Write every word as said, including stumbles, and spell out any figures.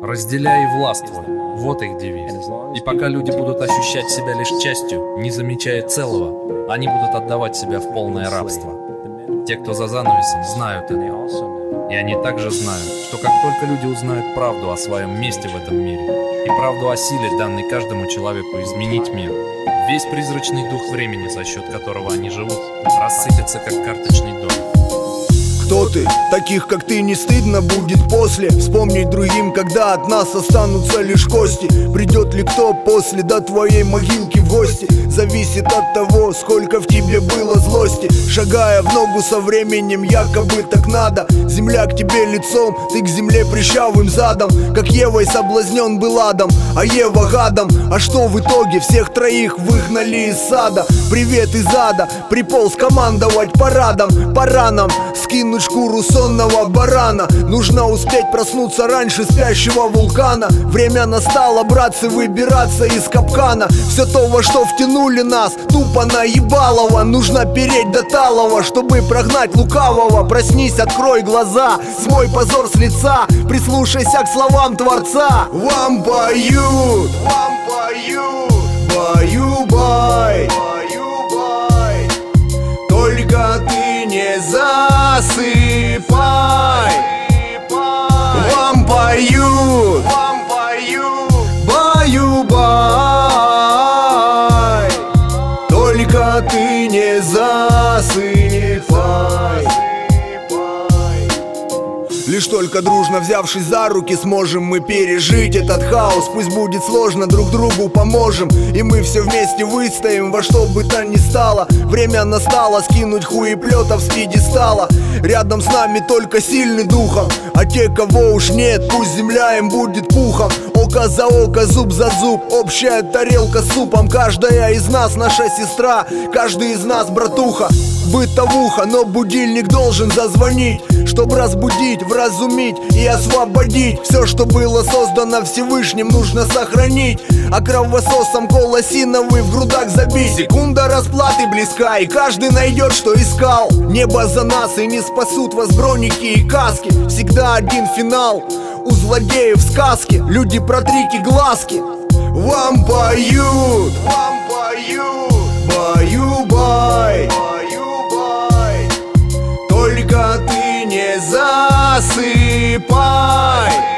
Разделяй и властвуй. Вот их девиз. И пока люди будут ощущать себя лишь частью, не замечая целого, они будут отдавать себя в полное рабство. Те, кто за занавесом, знают это. И они также знают, что как только люди узнают правду о своем месте в этом мире и правду о силе, данной каждому человеку изменить мир, весь призрачный дух времени, за счет которого они живут, рассыпется как карточный домик. Кто ты? Таких, как ты, не стыдно будет после вспомнить другим, когда от нас останутся лишь кости. Придет ли кто после до твоей могилки в гости? Зависит от того, сколько в тебе было злости. Шагая в ногу со временем, якобы так надо. Земля к тебе лицом, ты к земле прищавым задом. Как Евой соблазнен был Адам, а Ева гадом. А что в итоге? Всех троих выгнали из сада. Привет из ада, приполз командовать парадом. Пора нам скинуть шкуру сонного барана. Нужно успеть проснуться раньше спящего вулкана. Время настало, братцы, выбираться из капкана. Все то, во что втянули нас, тупо наебалово. Нужно переть до талого, чтобы прогнать лукавого. Проснись, открой глаза, смой позор с лица. Прислушайся к словам Творца. Вам поют, вам поют, баю-бай, баю-бай. Только ты не засыпай. Вам поют, вам поют, баю-бай. Только ты не засыпай. Лишь только дружно взявшись за руки, сможем мы пережить этот хаос. Пусть будет сложно, друг другу поможем, и мы все вместе выстоим во что бы то ни стало. Время настало скинуть хуеплетов с пьедестала. Рядом с нами только сильный духом, а те, кого уж нет, пусть земля им будет пухом. Око за око, зуб за зуб, общая тарелка с супом. Каждая из нас наша сестра, каждый из нас братуха. Бытовуха, но будильник должен зазвонить, чтобы разбудить, вразумить и освободить. Все, что было создано Всевышним, нужно сохранить, а кровососом колосиновый в грудах забить. Секунда расплаты близка, и каждый найдет, что искал. Небо за нас, и не спасут вас броники и каски. Всегда один финал у злодеев сказки. Люди, протрите глазки. Вам поют, вам поют, баю-бай. Только ты не засыпай.